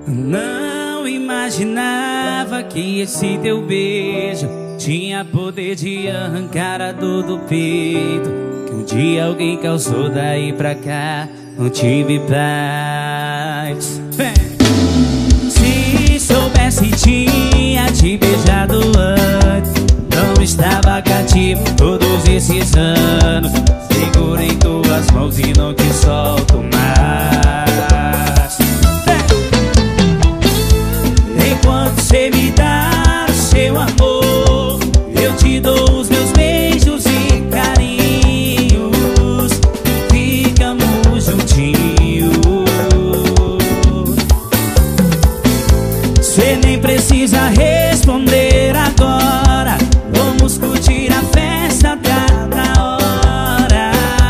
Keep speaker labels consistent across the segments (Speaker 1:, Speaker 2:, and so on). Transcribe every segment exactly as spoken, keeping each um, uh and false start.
Speaker 1: Não imaginava que esse teu beijo tinha poder de arrancar a dor do peito, que um dia alguém causou daí pra cá, não tive paz. Vem. Se soubesse tinha te beijado antes, não estava cativo todos esses anos. Segurei tuas mãos e não te solto mais. Vem. Enquanto cê me dá o seu amor, eu te dou os meus beijos e carinhos, ficamos juntinhos. Cê nem precisa responder agora, vamos curtir a festa, tá na hora.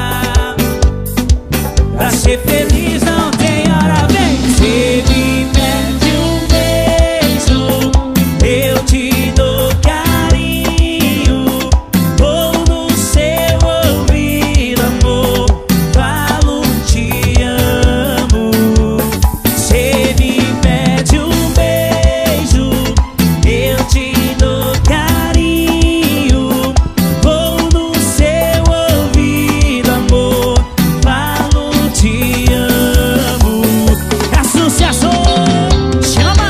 Speaker 1: Pra ser feliz não tem hora, vem. Cê me pede um beijo, eu te dou carinho, vou no seu ouvido, amor, falo te amo. Cê me pede um beijo, eu te dou carinho, vou no seu ouvido, amor, falo te amo. Associação, chama!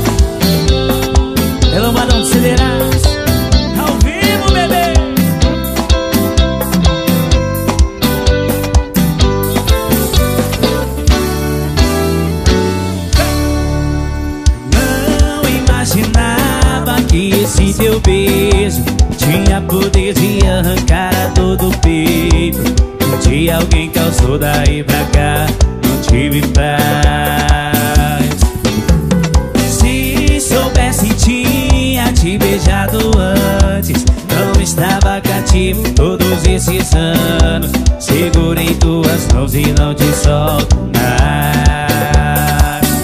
Speaker 1: Pelo Badão de Cederás, ao vivo, bebê! Não imaginava que esse teu beijo tinha poder de arrancar a dor do peito. Um dia alguém causou daí pra cá, não tive paz. Se soubesse tinha te beijado antes, não estava cativo todos esses anos. Segurei tuas mãos e não te solto mais.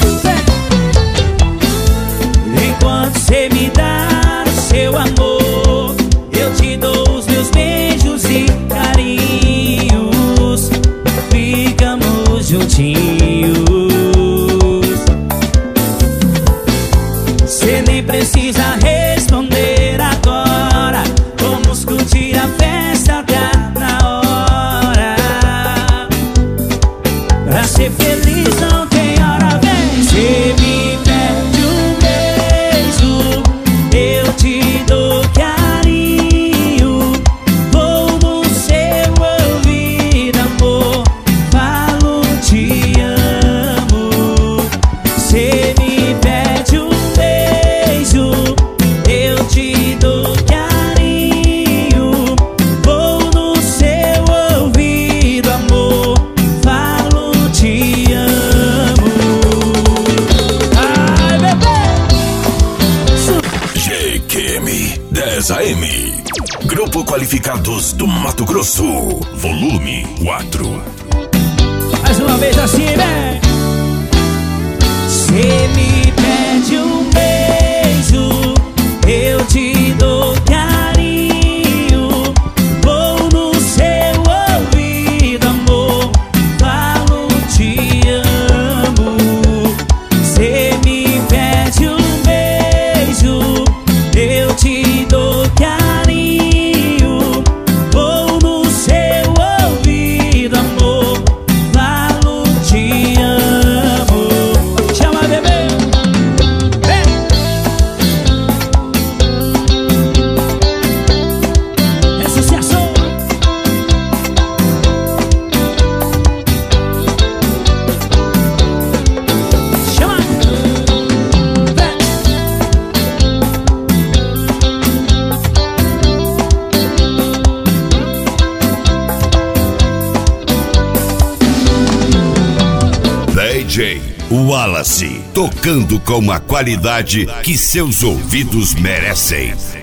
Speaker 1: Enquanto cê me dá o seu amor, eu te dou os meus beijos e carinhos, ficamos juntinhos. Cê nem precisa responder agora, vamos curtir a festa, tá na hora. Pra ser feliz não tem hora, vem. Cê me pede um beijo, eu te dou carinho, vou no seu ouvido, amor, falo te amo. Cê me pede um beijo, eu te dou carinho, vou no seu ouvido, amor, falo te amo. Ai, bebê!
Speaker 2: G Q M dez A M, Grupo Qualificados do Mato Grosso, volume quatro.
Speaker 1: Mais uma vez assim, né? Cê me pede um beijo, eu te dou carinho, vou no seu ouvido, amor, falo te amo. Cê me pede um beijo, eu te dou carinho, vou no seu ouvido, amor, falo te amo. Chama, bebê! Vem! Associação! Chama! Vem!
Speaker 2: D J Wallace, tocando com a qualidade que seus ouvidos merecem.